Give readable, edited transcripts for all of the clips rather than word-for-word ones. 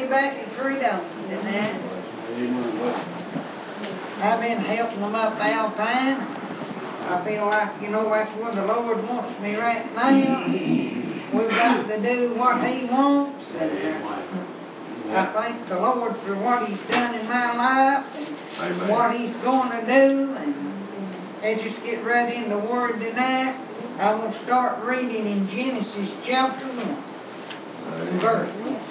back at freedom tonight. I've been helping them up Alpine. I feel like, that's where the Lord wants me right now. We've got to do what He wants. And I thank the Lord for what He's done in my life and what He's going to do. And let's just get right in the Word tonight. I will start reading in Genesis chapter 1, verse 1.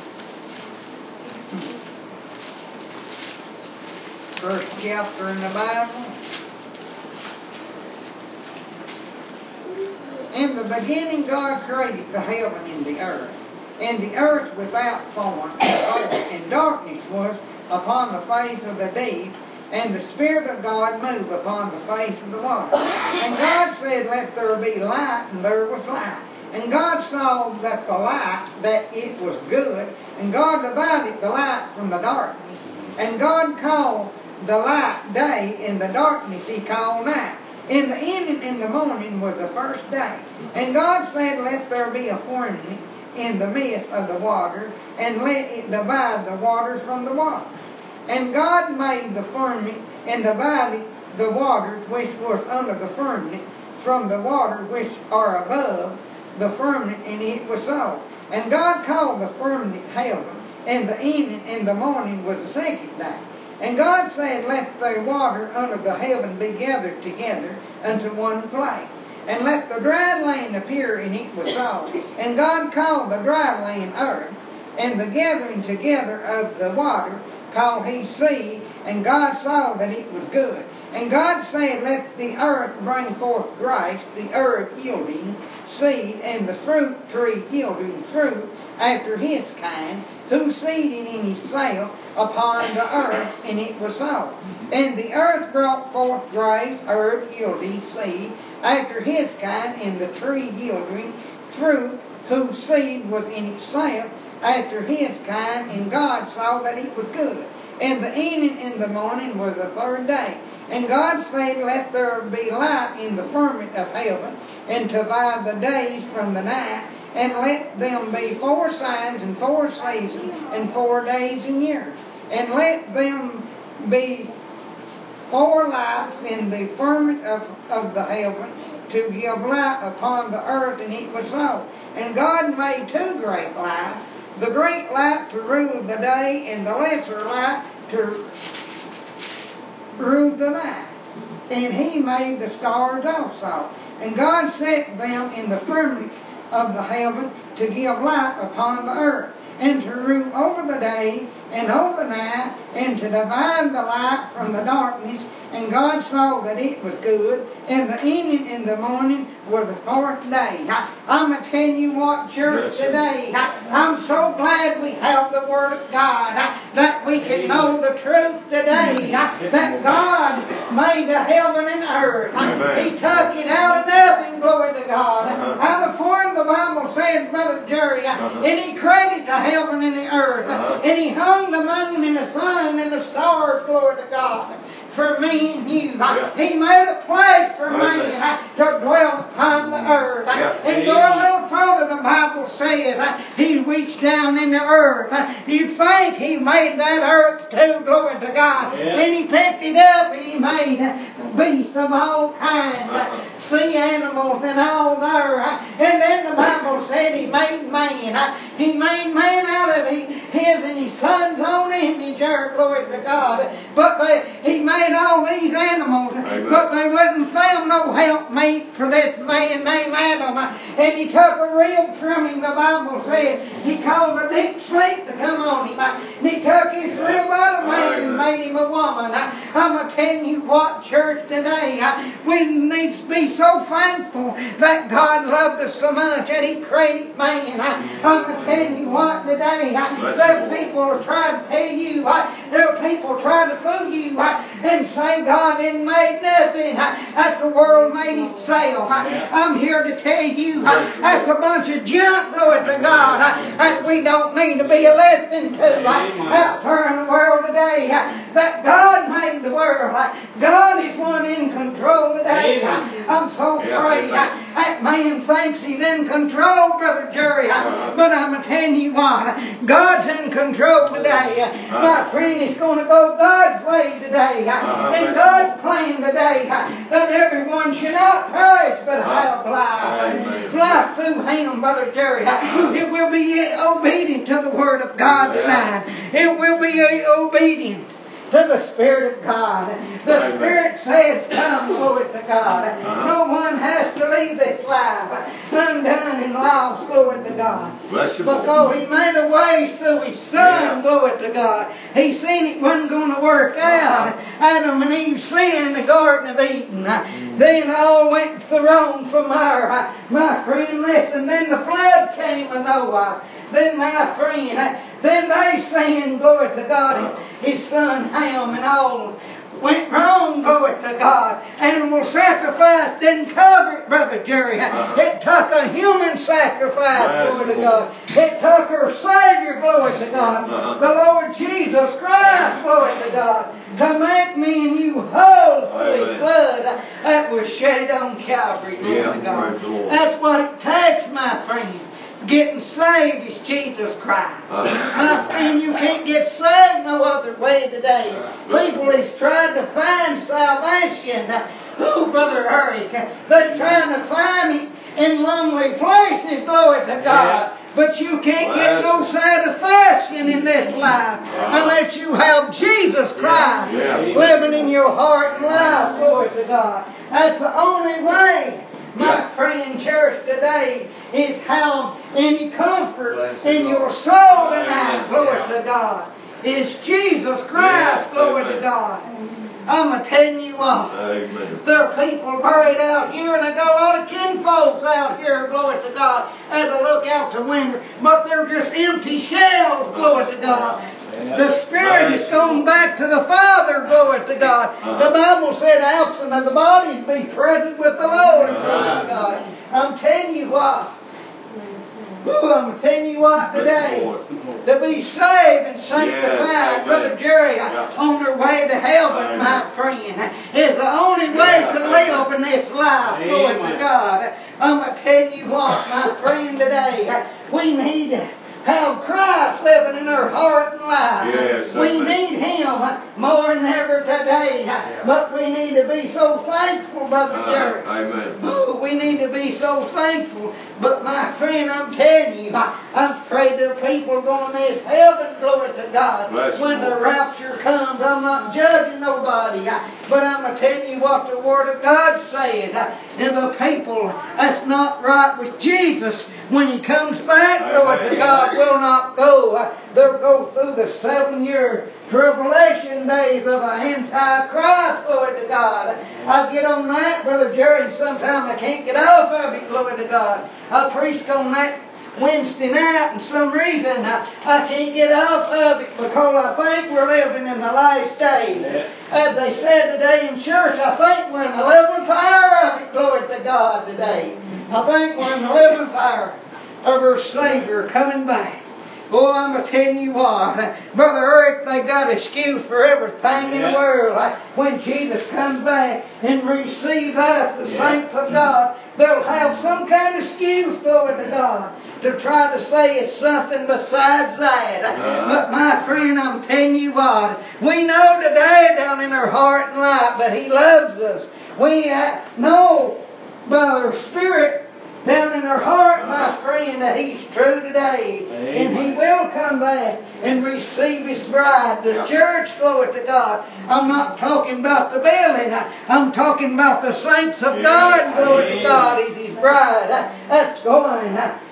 First chapter in the Bible. In the beginning God created the heaven and the earth. And the earth without form and darkness was upon the face of the deep, and the Spirit of God moved upon the face of the water. And God said, Let there be light, and there was light. And God saw that the light, that it was good, and God divided the light from the darkness. And God called the light day, and the darkness He called night. In the evening and the morning was the first day. And God said, Let there be a firmament in the midst of the water, and let it divide the waters from the waters. And God made the firmament, and divided the waters which was under the firmament from the waters which are above the firmament, and it was so. And God called the firmament heaven, and the evening and the morning was the second day. And God said, Let the water under the heaven be gathered together unto one place, and let the dry land appear, and it was so. And God called the dry land earth, and the gathering together of the water called He sea, and God saw that it was good. And God said, Let the earth bring forth grass, the herb yielding seed, and the fruit tree yielding fruit after his kind, whose seed in himself upon the earth, and it was so. And the earth brought forth grass, herb yielding seed after his kind, and the tree yielding fruit, whose seed was in itself after his kind, and God saw that it was good. And the evening and the morning was the third day. And God said, Let there be light in the firmament of heaven, and divide the days from the night, and let them be 4 signs and 4 seasons, and 4 days and years. And let them be 4 lights in the firmament of the heaven, to give light upon the earth, and it was so. And God made 2 great lights, the great light to rule the day, and the lesser light to rule the night. And He made the stars also. And God set them in the firmament of the heaven to give light upon the earth, and to rule over the day and over the night, and to divide the light from the darkness. And God saw that it was good. And the evening and the morning were the 4th day. I'm going to tell you what, church, today, I'm so glad we have the Word of God, that we can know the truth today, that God made the heaven and earth. He took it out of nothing, glory to God. Out of form, the Bible says, Brother Jerry, and He created the heaven and the earth, and He hung the moon and the sun and the stars, glory to God, for me and you. He made a place for man to dwell upon the earth. And go a little further, the Bible says He reached down in the earth. You think He made that earth too, glory to God. And He picked it up and He made beasts of all kinds, sea animals and all there. And then the Bible said He made man. He made man out of his and His Son's own image, glory to God. But He made all these animals, but they wouldn't found no helpmate for this man named Adam. And He took a rib from him, the Bible says. He called a deep sleep to come on him. And He took his rib out of man and made him a woman. I'm going to tell you what, church, today, we need to be so thankful that God loved us so much that He created man. I'm going to tell you what, today, there are people who try to tell you, there are people trying to fool you and say God didn't make nothing, that the world made itself. I'm here to tell you that's a bunch of junk, glory to God, that we don't need to be listening to out there in the world today. That God made the world. God is one in control today. I'm so afraid that man thinks he's in control, Brother Jerry. But I'm telling you what, God's in control today. today. My friend, it's going to go God's way today. And God's plan today that everyone should not perish but have life. Life through Him, Brother Jerry. It will be obedient to the Word of God tonight. It will be obedient to the Spirit of God. The Spirit says, come, glory to God. No one has to leave this life undone and lost, glory to God. Because He made a way through His Son, glory to God. He seen it wasn't going to work out. Adam and Eve sinned in the Garden of Eden. Then all went wrong from there. My friend, listen, then the flood came of Noah. Then my friend, then they sinned, glory to God. His son Ham and all went wrong, glory to God. Animal sacrifice didn't cover it, Brother Jerry. It took a human sacrifice, glory to God. It took our Savior, glory to God. The Lord Jesus Christ, glory to God, to make me and you whole through His blood that was shed on Calvary, glory to God. That's what it takes, my friend. Getting saved is Jesus Christ. My friend, you can't get saved no other way today. People is trying to find salvation. Oh, Brother Eric, they're trying to find it in lonely places, glory to God. But you can't get no satisfaction in this life unless you have Jesus Christ living in your heart and life, glory to God. That's the only way. My friend, church today is have any comfort in your soul tonight, glory to God. Is Jesus Christ, glory to God. I'm telling you what. There are people buried out here, and I got a lot of kinfolks out here, glory to God, as I look out the window. But they're just empty shells, glory to God. The Spirit is going back to the Father, glory to God. The Bible said absent of the body be present with the Lord, glory to God. I'm telling you what. I'm telling you what today. To be saved and sanctified, Brother Jerry, on their way to heaven, my friend, is the only way to live in this life, glory to God. I'm going to tell you what, my friend, today, we need to have Christ living in our heart and life. We need Him more than ever today. But we need to be so thankful, Brother Jerry. Oh, we need to be so thankful. But my friend, I'm telling you, I'm afraid there are people going to miss heaven, glory to God, when the rapture comes. I'm not judging nobody, but I'm going to tell you what the Word of God says. And the people that's not right with Jesus, when He comes back, glory to God, will not go. They'll go through the 7-year tribulation days of the Antichrist, glory to God. I get on that, Brother Jerry, and sometimes I can't get off of it, glory to God. I preached on that Wednesday night, and some reason I can't get off of it because I think we're living in the last days. As they said today in church, I think we're in the 11th hour of it, glory to God, today. I think we're in the 11th hour of our Savior coming back. Oh, I'm going to tell you what, Brother Eric, they got excuse for everything in the world. When Jesus comes back and receives us, the saints of God, they'll have some kind of excuse, glory to God, to try to say it's something besides that. But my friend, I'm telling you what, we know today down in our heart and life that He loves us. We know by our Spirit down in our heart, my friend, that He's true today. And He will come back and receive His bride, the church, glory to God. I'm not talking about the building. I'm talking about the saints of God, glory to God. He's His bride. That's going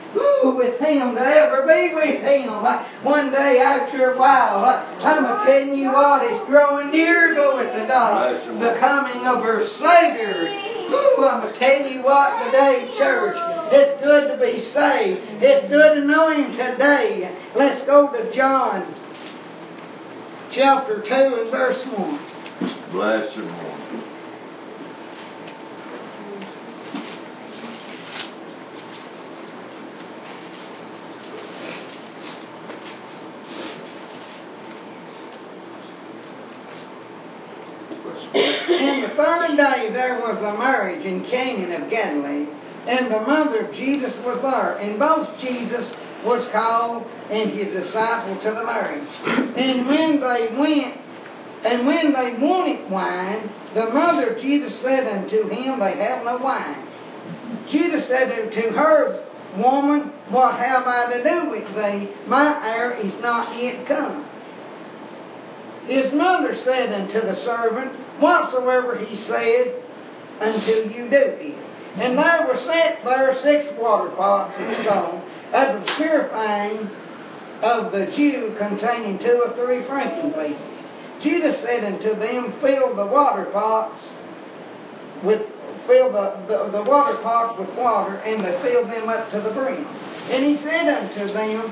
with Him, to ever be with Him. One day after a while, I'm telling you what, it's growing near, glory to God, the coming of our Savior. I'm telling you what today, church, it's good to be saved. It's good to know Him today. Let's go to John chapter 2 and verse 1. Bless Him, Lord. And the third day there was a marriage in Cana of Galilee, and the mother of Jesus was there. And both Jesus was called, and his disciple to the marriage. And when they wanted wine, the mother of Jesus said unto him, They have no wine. Jesus said unto her, Woman, what have I to do with thee? My hour is not yet come. His mother said unto the servant, Whatsoever he said unto you, do it. And there were set there 6 water pots of stone, as the purifying of the Jew, containing 2 or 3 frankincense pieces. Jesus said unto them, Fill the water pots with water, and they filled them up to the brim. And he said unto them,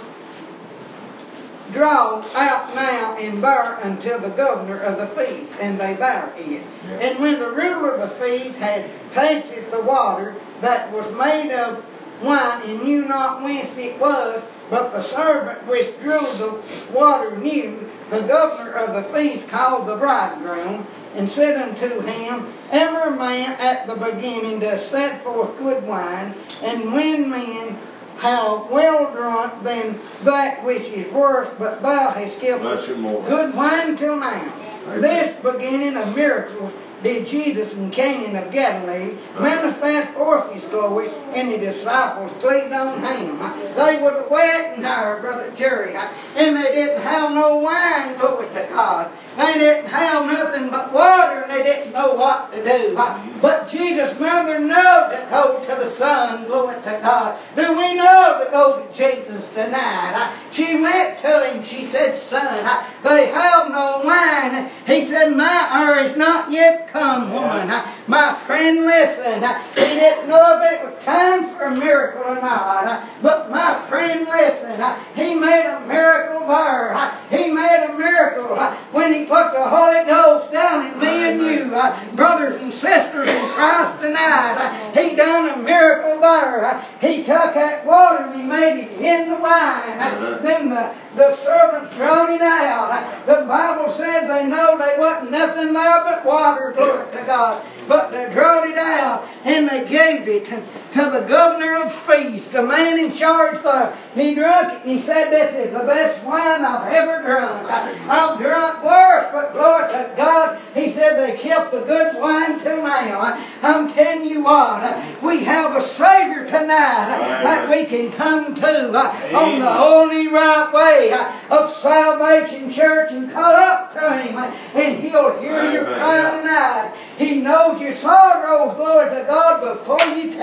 Draw out now and bear unto the governor of the feast. And they bare it. Yeah. And when the ruler of the feast had tasted the water that was made of wine, and knew not whence it was, but the servant which drew the water knew, the governor of the feast called the bridegroom, and said unto him, Every man at the beginning does set forth good wine, and when men have well drunk, then that which is worse, but thou hast kept good wine till now. Amen. This beginning of miracles did Jesus in Cana of Galilee manifest forth his glory, and the disciples believed on him. They were the wedding hour, Brother Jerry, and they didn't have no wine, glory to God. They didn't have nothing but water, and they didn't know what to do. But Jesus' mother knew to go to the Son, glory to God. Do we know to go to Jesus tonight? She went to him, she said, Son, they have no wine. He said, My hour is not yet come, woman. My friend, listen. He didn't know if it was time for a miracle or not. But my friend, listen. He made a miracle there. He made a miracle when he put the Holy Ghost down in me and you, brothers and sisters in Christ tonight. He done a miracle there. He took that water and he made it in the wine. Then the servants brought it out. The Bible said they know they wasn't nothing there but water, glory to God. But they brought it out and they gave it to the governor of the feast, the man in charge there. He drank it and he said, This is the best wine I've ever drunk. I've drunk worse, but glory to God, he said they kept the good wine till now. I'm telling you what, we have a Savior tonight that we can come to on the only right way of salvation, church, and cut up to him, and he'll hear your cry tonight. He knows your sorrows, glory to God, before you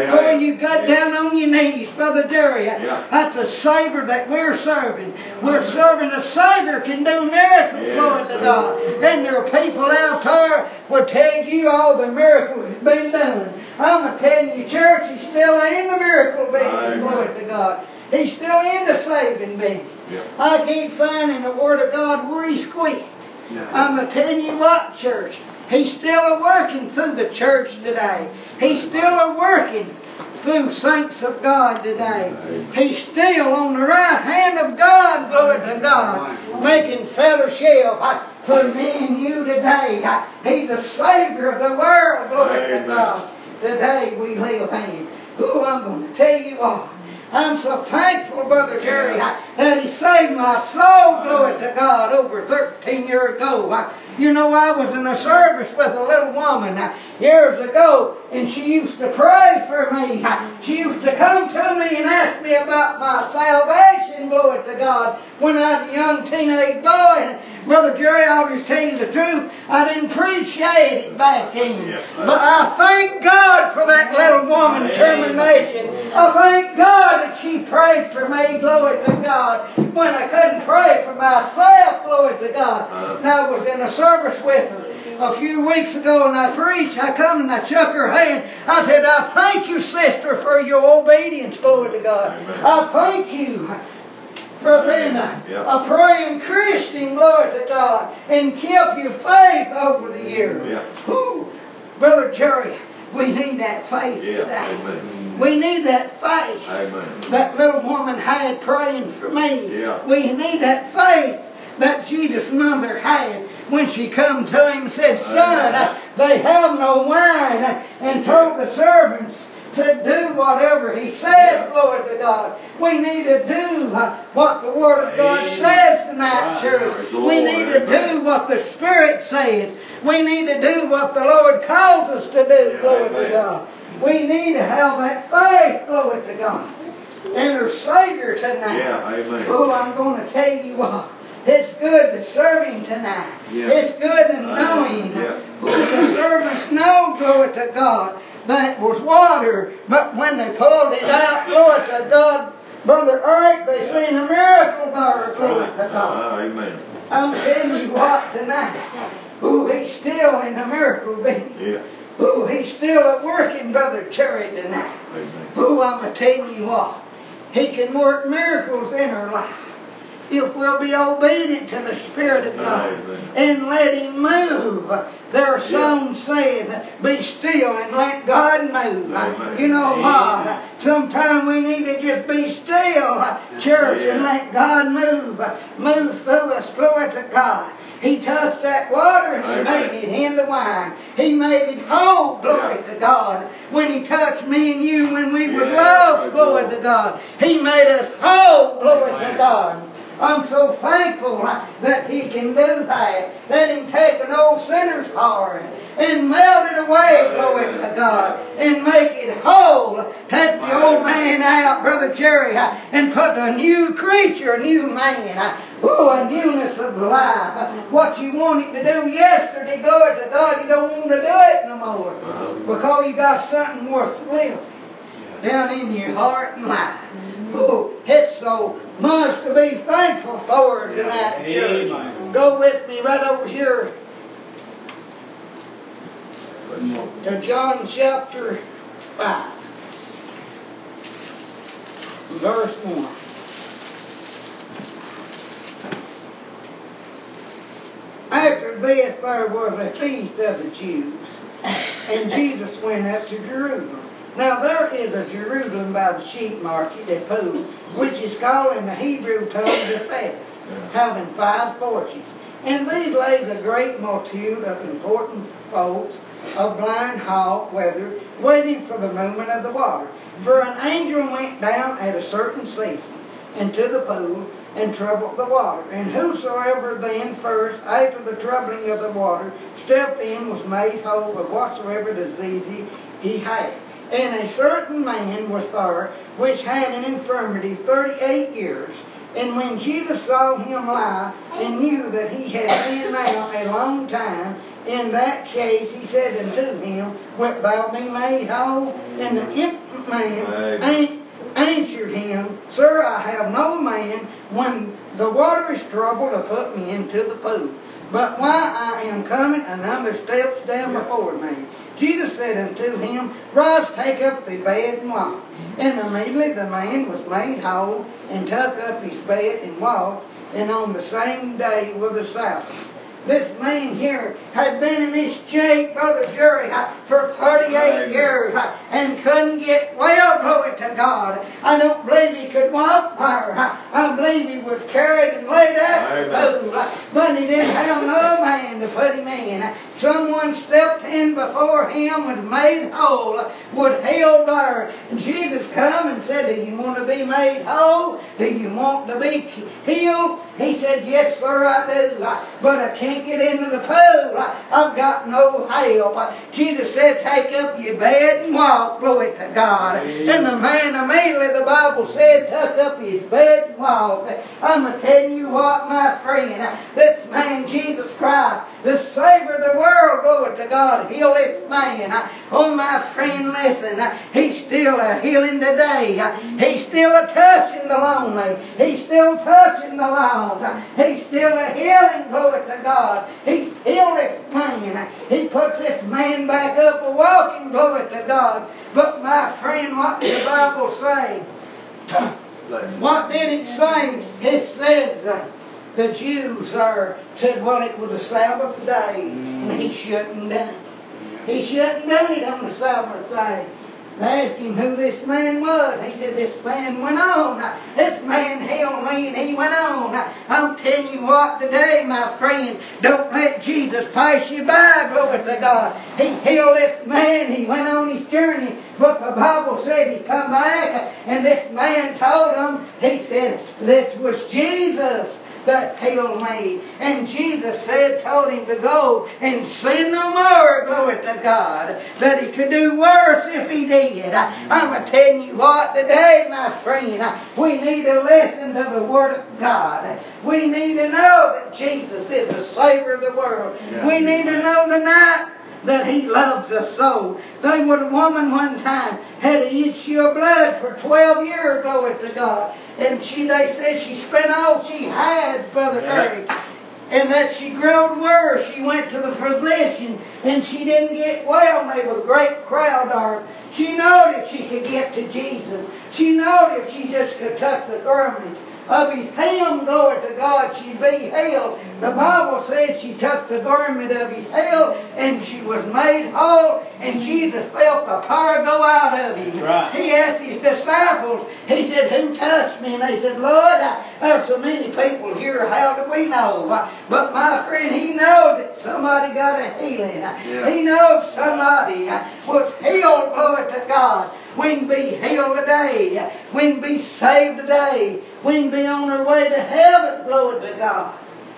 got down on your knees, Brother Jerry. That's a Savior that we're serving. We're serving a Savior can do miracles, glory to God. And there are people out there will tell you all the miracles that's been done. I'm telling you, church, he's still in the miracle business, glory to God. He's still in the saving business. I can't find in the Word of God where he's quit. I'm telling you what, church, he's still working through the church today. He's still working through saints of God today. He's still on the right hand of God, glory to God, making fellowship for me and you today. He's the Savior of the world, glory to God. Today we live in. Oh, I'm going to tell you what. I'm so thankful, Brother Jerry, that he saved my soul, glory to God, over 13 years ago. You know, I was in a service with a little woman years ago, and she used to pray for me. She used to come to me and ask me about my salvation, glory to God, when I was a young teenage boy. And Brother Jerry, I'll just tell you the truth, I didn't appreciate it back then. But I thank God for that little woman's determination. I thank God that she prayed for me, glory to God, when I couldn't pray for myself, glory to God. And I was in a service with her a few weeks ago, and I preached. I come and I shook her hand. I said, I thank you, sister, for your obedience, glory to God. I thank you for being a praying Christian, glory to God, and kept your faith over the years. Brother Jerry, we need that faith today. We need that faith that little woman had praying for me. We need that faith that Jesus' mother had when she come to him and said, Son, they have no wine, and told the servants said, do whatever He says, glory to God. We need to do what the Word of God says tonight, church. We need to do what the Spirit says. We need to do what the Lord calls us to do, glory to God. We need to have that faith, glory to God, in our Savior tonight. Oh, I'm going to tell you what. It's good to serve Him tonight. It's good to know Him. The servants know, glory to God, that it was water, but when they pulled it out, glory to God, Brother Eric, they seen a miracle there, glory to God. I'm telling you what tonight. Oh, He's still in the miracle business. Oh, He's still at work in Brother Terry tonight. Oh, I'm going to tell you what. He can work miracles in our life if we'll be obedient to the Spirit of God and let Him move. There are songs saying, be still and let God move. You know what? Sometimes we need to just be still, church, and let God move. Move through us, glory to God. He touched that water and He made it into wine. He made it whole, glory to God. When He touched me and you when we were lost, glory to God. He made us whole, glory to God. I'm so thankful that He can do that. Let Him take an old sinner's heart and melt it away, glory to God, and make it whole. Take the old man out, Brother Jerry, and put a new creature, a new man. Oh, a newness of life. What you wanted to do yesterday, glory to God, you don't want to do it no more. Because you got something worth living down in your heart and life. Oh, it's so much to be thankful for tonight, church. Go with me right over here to John chapter 5, verse 1. After this there was a feast of the Jews, and Jesus went up to Jerusalem. Now there is a Jerusalem by the sheep market at Pool, which is called in the Hebrew tongue Bethesda, having 5 porches. And these lays a great multitude of important folks of blind, halt, weather, waiting for the movement of the water. For an angel went down at a certain season into the pool, and troubled the water. And whosoever then first, after the troubling of the water, stepped in, was made whole of whatsoever disease he had. And a certain man was there, which had an infirmity 38 years. And when Jesus saw him lie, and knew that he had been now a long time in that case, he said unto him, wilt thou be made whole? And the man answered him, Sir, I have no man when the water is troubled to put me into the pool. But while I am coming, another steps down before me. Jesus said unto him, Rise, take up thy bed and walk. And immediately the man was made whole, and took up his bed and walked, and on the same day was the Sabbath. This man here had been in this shape, Brother Jerry, for 38 years and couldn't get well, glory to God. I don't believe he could walk there. I believe he was carried and laid out in the pool, but he didn't have no man to put him in. Someone stepped in before him, was made whole, was healed there. And Jesus come and said, Do you want to be made whole? Do you want to be healed? He said, Yes, sir, I do. But I can't get into the pool. I've got no help. Jesus said, Take up your bed and walk, glory to God. And the man immediately, the Bible said, took up his bed and walked. I'm going to tell you what, my friend, this man, Jesus Christ, the Savior of the world, glory to God, heal this man. Oh, my friend, listen, he's still a healing today. He's still a touching the lonely. He's still touching the lost. He's still a healing, glory to God. He's healed this man. He puts this man back up a walking, glory to God. But my friend, what did the Bible say? What did it say? It says the Jews said, well, it was a Sabbath day, and he shouldn't done it. He shouldn't done it on the Sabbath day. I asked him who this man was. He said, this man went on. This man held me and he went on. I'm telling you what today, my friend, don't let Jesus pass you by, glory to God. He healed this man. He went on his journey. But the Bible said he come back and this man told him, he said, this was Jesus that healed me. And Jesus told him to go and sin no more, glory to God, that he could do worse if he did. I'm telling you what today, my friend, we need to listen to the Word of God. We need to know that Jesus is the Savior of the world. Yeah. We need to know tonight that He loves us so. There was a woman one time had an issue of blood for 12 years, glory to God. And they said she spent all she had, Brother Eric. And that she grew worse. She went to the physician and she didn't get well. And there was a great crowd there. She knowed if she could get to Jesus. She knowed if she just could touch the garment of His hem, glory to God, she'd be healed. The Bible says she took the garment of His heel and she was made whole, and Jesus felt the power go out of Him. Right. He asked His disciples, He said, who touched me? And they said, Lord, there's so many people here, how do we know? But my friend, He knows that somebody got a healing. Yeah. He knows somebody was healed, glory to God. We can be healed today. We can be saved today. We can be on our way to heaven, glory to God,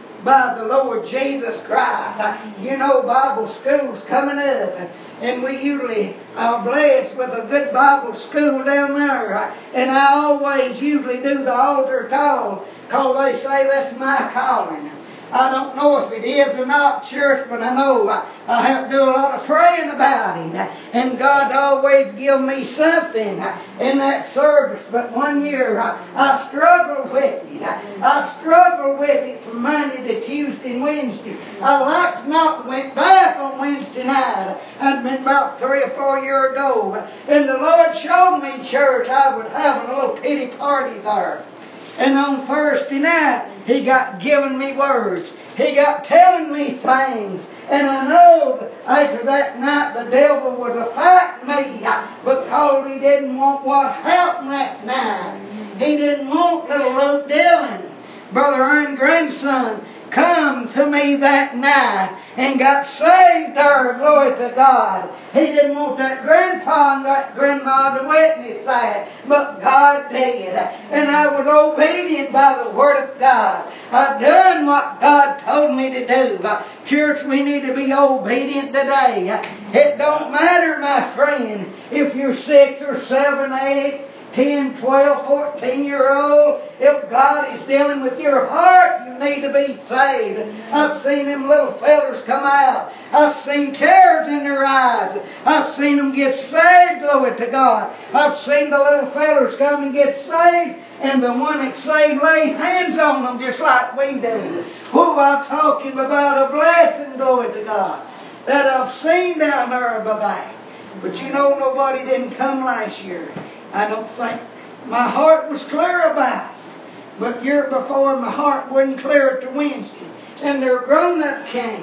by the Lord Jesus Christ. You know, Bible school's coming up, and we usually are blessed with a good Bible school down there. And I always usually do the altar call, because they say that's my calling. I don't know if it is or not, church, but I know I have to do a lot of praying about it. And God always give me something in that service. But one year I struggled with it. I struggled with it from Monday to Tuesday and Wednesday. I like not went back on Wednesday night. I'd been about 3 or 4 years ago. And the Lord showed me, church, I was having a little pity party there. And on Thursday night, He got giving me words. He got telling me things. And I know after that night the devil was fighting me because he didn't want what happened that night. He didn't want little Luke Dillon, Brother Ern's grandson, come to me that night and got saved there, glory to God. He didn't want that grandpa and that grandma to witness that, but God did. And I was obedient by the Word of God. I done what God told me to do. Church, we need to be obedient today. It don't matter, my friend, if you're 6 or 7, 8, 10, 12, 14-year-old. If God is dealing with your heart, you need to be saved. I've seen them little fellers come out. I've seen tears in their eyes. I've seen them get saved, glory to God. I've seen the little fellers come and get saved, and the one that's saved lay hands on them just like we do. Oh, I'm talking about a blessing, glory to God, that I've seen down there by that. But you know, nobody didn't come last year. I don't think. My heart was clear about it. But year before, my heart wasn't clear to Wednesday. And their grown-up came.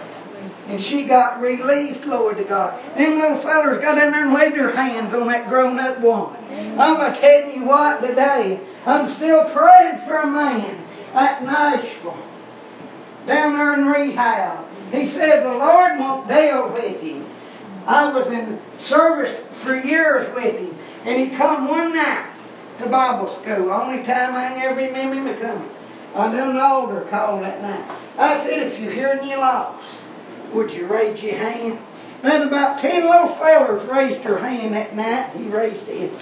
And she got relieved, glory to God. Them little fellers got in there and laid their hands on that grown-up woman. I'm going to tell you what today. I'm still praying for a man at Nashville, down there in rehab. He said the Lord won't deal with him. I was in service for years with him. And he come one night to Bible school. Only time I never remember him coming. I done the altar call that night. I said, if you're here and you're lost, would you raise your hand? Then about 10 little fellers raised their hand that night. He raised his.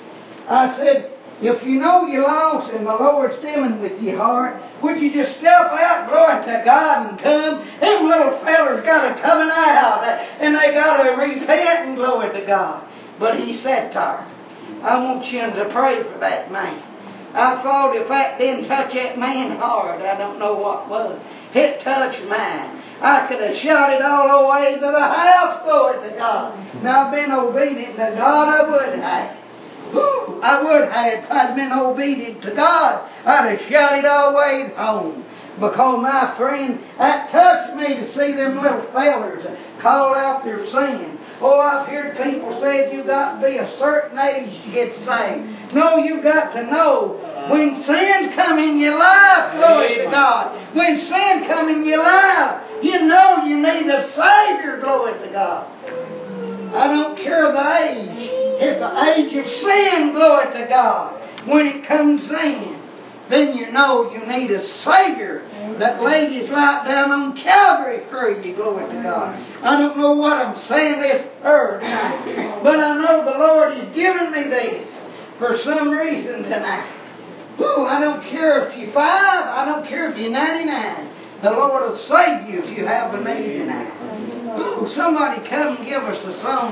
I said, if you know you're lost and the Lord's dealing with your heart, would you just step out, glory to God, and come? Them little fellers got to coming out, and they got to repent and glory to God. But he said to her, I want you to pray for that man. I thought if that didn't touch that man hard, I don't know what was. It touched mine. I could have shouted all the way to the house, glory to God. Now I've been obedient to God, I would have. I would have if I'd been obedient to God. I'd have shouted all the way home. Because, my friend, that touched me to see them little fellers call out their sin. Oh, I've heard people say you got to be a certain age to get saved. No, you've got to know when sin come in your life, glory to God. When sin come in your life, you know you need a Savior, glory to God. I don't care the age. If the age of sin, glory to God, when it comes in, then you know you need a Savior that laid His life down on Calvary for you, glory to God. I don't know what I'm saying this earth tonight, but I know the Lord has given me this for some reason tonight. Ooh, I don't care if you're 5, I don't care if you're 99. The Lord will save you if you have a need tonight. Ooh, somebody come and give us a song.